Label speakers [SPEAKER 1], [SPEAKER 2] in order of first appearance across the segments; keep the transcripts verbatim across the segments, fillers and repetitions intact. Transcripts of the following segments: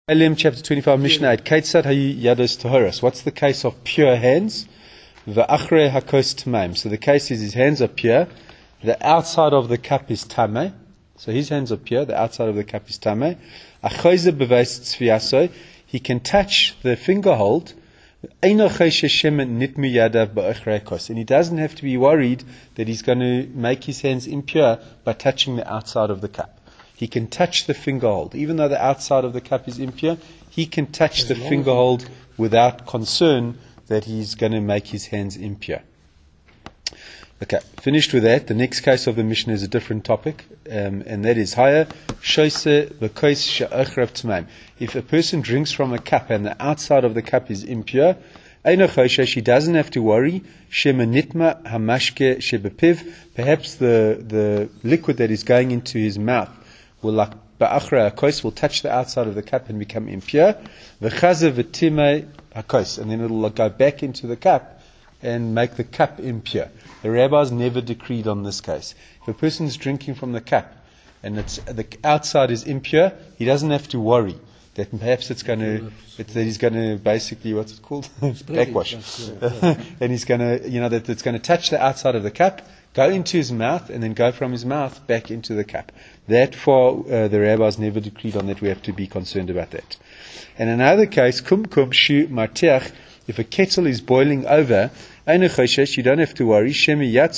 [SPEAKER 1] Elim chapter twenty-five, Mishnah eight. Keitzad hayu yados tahoros. What's the case of pure hands? V'achrei hakos tamaim. So the case is his hands are pure. The outside of the cup is tameh. So his hands are pure. The outside of the cup is tameh. Achoyze beveis tzviaso. He can touch the finger hold. And he doesn't have to be worried that he's going to make his hands impure by touching the outside of the cup. He can touch the finger hold. Even though the outside of the cup is impure, he can touch the finger hold without concern that he's going to make his hands impure. Okay, finished with that. The next case of the Mishnah is a different topic, um, and that is higher. If a person drinks from a cup and the outside of the cup is impure, she doesn't have to worry. Perhaps the, the liquid that is going into his mouth will like will touch the outside of the cup and become impure. And then it will go back into the cup and make the cup impure. The rabbis never decreed on this case. If a person is drinking from the cup and it's, the outside is impure, he doesn't have to worry that perhaps it's going to, it's, that he's going to basically, what's it called? Backwash. And he's going to, you know, that it's going to touch the outside of the cup, go into his mouth, and then go from his mouth back into the cup. That for uh, the rabbis never decreed on that. We have to be concerned about that. And another case, kum kum shu martiach, if a kettle is boiling over, you don't have to worry. We don't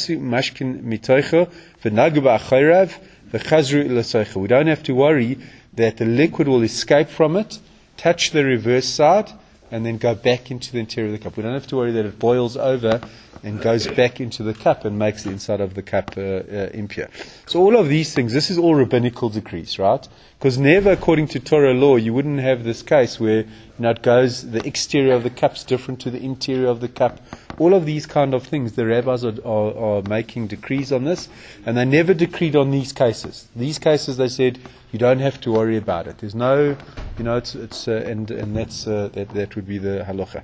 [SPEAKER 1] have to worry that the liquid will escape from it, touch the reverse side, and then go back into the interior of the cup. We don't have to worry that it boils over and goes back into the cup and makes the inside of the cup uh, uh, impure. So all of these things, this is all rabbinical decrees, right? Because never, according to Torah law, you wouldn't have this case where, you know, it goes, the exterior of the cup's different to the interior of the cup. All of these kind of things, the rabbis are, are, are making decrees on this, and they never decreed on these cases. These cases, they said, you don't have to worry about it. There's no, you know, it's, it's uh, and and that's uh, that that would be the halacha.